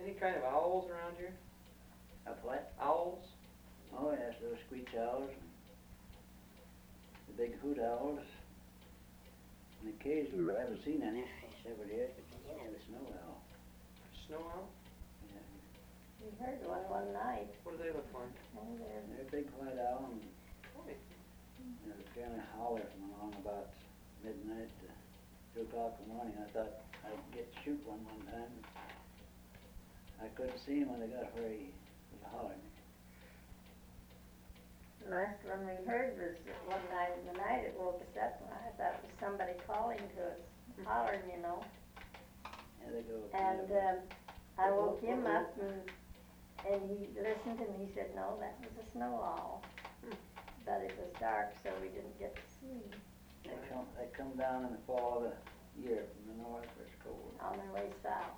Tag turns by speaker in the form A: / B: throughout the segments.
A: Any kind of owls around here?
B: A what?
A: Owls?
B: Oh, yes, little screech owls, and the big hoot owls, and occasionally, I haven't seen any in several years, but you can have a snow owl.
A: Snow owl?
B: Yeah.
C: We heard one night.
A: What do they look like?
C: Oh, there.
B: They're a big white owl, and
A: Boy,
B: they generally holler from along about midnight to 2 o'clock in the morning. I thought I'd get to shoot one time. I couldn't see him when I got where he was hollering.
C: The last one we heard was one night in the night. It woke us up, and I thought it was somebody calling to us, hollering, you know.
B: Yeah, they go.
C: And I woke him up, and he listened, and he said, no, that was a snow owl. But it was dark, so we didn't get to see him.
B: They come down in the fall of the year from the north where it's cold.
C: On their way south.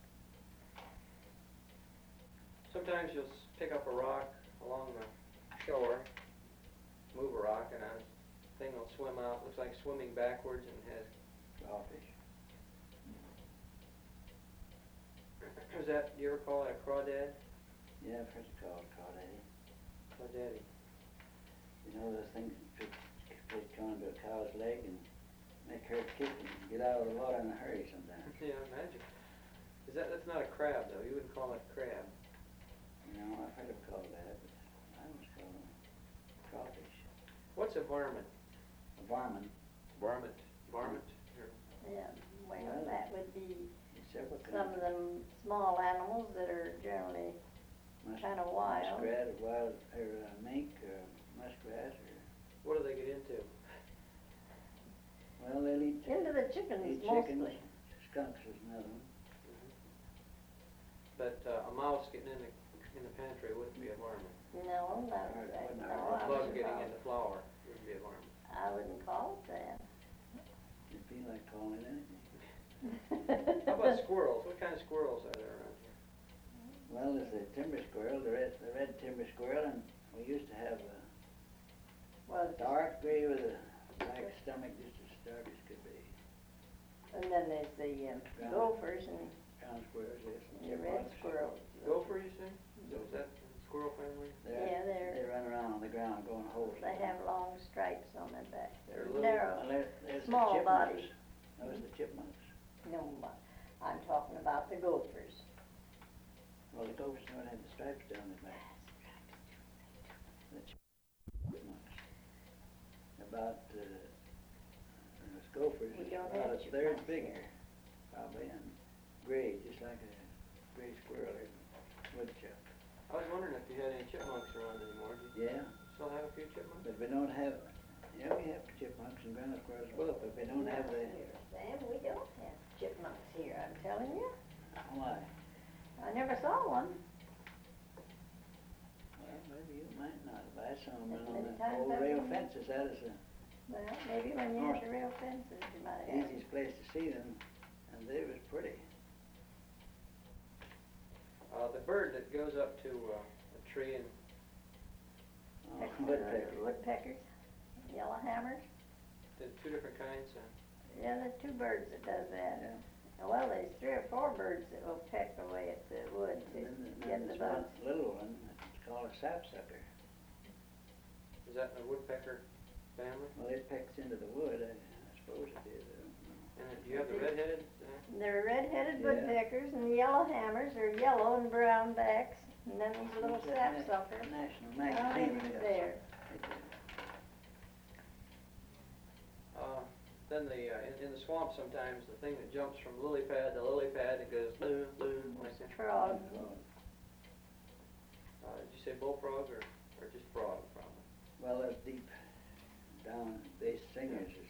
A: sometimes you'll pick up a rock along the shore, move a rock, and a thing will swim out. Looks like swimming backwards and has
B: Crawfish.
A: Is that, do you ever call that a crawdad?
B: Yeah, I've heard it called crawdaddy.
A: Crawdaddy.
B: You know those things that fish go into a cow's leg and make her kick and get out of the water in a hurry sometimes.
A: Yeah, imagine. That's not a crab though. You wouldn't call it crab.
B: You know, I've heard it called that, but I always call them crawfish.
A: What's a varmint?
B: A varmint.
A: Varmint. Varmint?
C: Yeah, well, that would be
B: Several
C: some of
B: kinds.
C: them small animals that are generally kind of wild.
B: Muskrat or wild, or mink or muskrat or...
A: What do they get into?
B: Well, they'll eat
C: Into the chickens
B: chickens.
C: mostly.
B: Skunks is another one.
A: But a mouse getting in the pantry wouldn't be a varmint.
C: No, not
B: Or it
C: that.
B: wouldn't
C: No,
B: hurt.
C: I
A: A bug
C: wouldn't
A: getting
C: call
A: into flour wouldn't be a varmint.
C: I wouldn't call it that.
B: You feel like calling it anything.
A: How about squirrels? What kind of squirrels are there around here?
B: Well, there's the timber squirrel, the red timber squirrel, and we used to have a
C: Well,
B: dark gray with a black stomach, just as dark as could be.
C: and then there's the gophers and
B: Ground squirrels, yes. and
C: the red
B: chipmunks.
C: squirrels.
A: Gopher, you say? Is that squirrel family?
C: Yeah,
B: They run around on the ground going holes.
C: They have long stripes on their back.
A: They're
C: They're
A: little-
C: narrow.
B: Well, there's
C: Small
B: the chipmunks.
C: body.
B: Those are the chipmunks.
C: No, I'm talking about the gophers.
B: Well, the gophers don't have the stripes down their back. The chipmunks. About, those gophers,
C: We don't
B: about
C: have
B: a third
C: chipmunks
B: bigger,
C: here.
B: probably, and gray, just like a gray squirrel or woodchuck.
A: I was wondering if you had any chipmunks around anymore. Do you
B: Yeah,
A: still have a few chipmunks?
B: but we don't have, yeah, we have chipmunks and ground squirrels as well, but we don't have the,
C: Sam, we don't have chipmunks here, I'm telling you.
B: why?
C: I never saw one.
B: Well, maybe you might not, but I saw them
C: As
B: on
C: many
B: the
C: times
B: old
C: as
B: rail
C: you-
B: fences. That is the
C: Well, maybe when you had the real fences, you might have.
B: easiest place to see them, and they was pretty.
A: The bird that goes up to a tree and
B: Oh, woodpecker.
C: Woodpeckers, yellowhammers.
A: there's two different kinds.
C: Yeah, there's two birds that does that.
B: Yeah.
C: Well, there's 3 or 4 birds that will peck away at the wood to
B: And then
C: get the
B: there's one
C: bugs.
B: little one, it's called a sapsucker.
A: Is that in the woodpecker family?
B: Well, it pecks into the wood, I suppose it is.
A: And do you have the red-headed?
C: They're red-headed
B: Yeah.
C: woodpeckers, and the yellowhammers are yellow and brown backs, and then these little
B: What's that
C: sapsuckers.
B: National
C: Oh,
B: magazine.
C: he's
B: yes.
C: there.
A: Then in the swamp sometimes the thing that jumps from lily pad to lily pad and goes loon, loon, like that.
C: Frog.
A: Did you say bullfrog or just frog probably?
B: Well, those deep down bass singers is